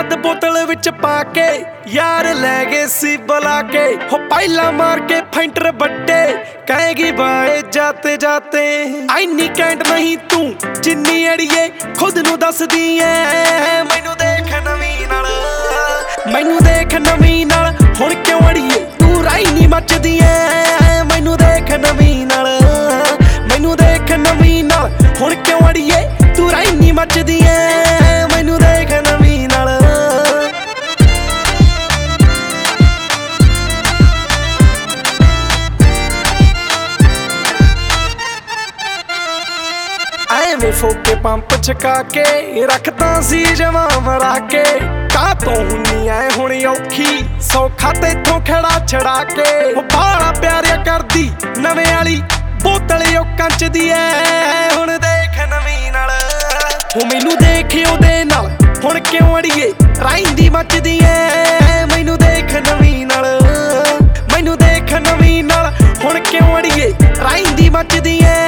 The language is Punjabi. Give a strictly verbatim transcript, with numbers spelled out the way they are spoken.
ਮਦ ਬੋਤਲ ਵਿੱਚ ਪਾ ਕੇ ਯਾਰ ਲੈ ਗਏ ਸੀ ਬੁਲਾ ਕੇ ਹੋ ਪਹਿਲਾ ਮਾਰ ਕੇ ਫੈਂਟਰ ਵੱਡੇ ਕਹੇਗੀ ਬਾਏ ਜਾਤੇ ਜਾਤੇ ਐਨੀ ਕੈਂਟ ਨਹੀਂ ਤੂੰ ਜਿੰਨੀ ਅੜੀਏ ਖੁਦ ਨੂੰ ਦੱਸਦੀ ਐ ਮੈਨੂੰ ਦੇਖ ਨਵੀਂ ਨਾਲ ਮੈਨੂੰ ਦੇਖ ਨਵੀਂ ਨਾਲ ਹੁਣ ਕਿਉਂ ਅੜੀਏ ਤੂੰ ਰਾਈ ਨਹੀਂ ਮੱਚਦੀ ਐ ਮੈਨੂੰ ਦੇਖ ਨਵੀਂ ਨਾਲ ਮੈਨੂੰ ਦੇਖ ਨਵੀਂ ਨਾਲ ਹੁਣ ਕਿਉਂ ਅੜੀਏ ਤੂੰ ਰਾਈ ਨਹੀਂ ਮੱਚਦੀ ਐ ਮੈਨੂੰ ਦੇਖ ਨਵੀਂ ਨਾਲ ਐਵੇਂ ਫੋਕੇ ਪੰਪ ਛਕਾ ਕੇ ਰੱਖਦਾ ਸੀ ਜਵਾਂ ਮਰਾ ਕੇ ਕਾਹ ਤੋਂ ਹੁੰਨੀ ਐ ਹੁਣ ਔਖੀ ਸੌਖਾ ਤੇਥੋਂ ਖੜਾ ਛੜਾ ਕੇ ਉਹ ਬਾਲਾ ਪਿਆਰਿਆ ਕਰਦੀ ਨਵੇਂ ਵਾਲੀ ਬੋਤਲ ਉਹ ਕੰਚ ਦੀ ਐ ਹੁਣ ਦੇਖ ਨਵੀਂ ਨਾਲ ਉਹ ਮੈਨੂੰ ਦੇਖ ਉਹਦੇ ਨਾਲ ਹੁਣ ਕਿਉਂ ਅੜੀਏ ਰਾਈਂਦੀ ਮੱਚਦੀ ਐ ਮੈਨੂੰ ਦੇਖ ਨਵੀਂ ਨਾਲ ਮੈਨੂੰ ਦੇਖ ਨਵੀਂ ਨਾਲ ਹੁਣ ਕਿਉਂ ਅੜੀਏ ਰਾਈਂਦੀ ਮੱਚਦੀ ਐ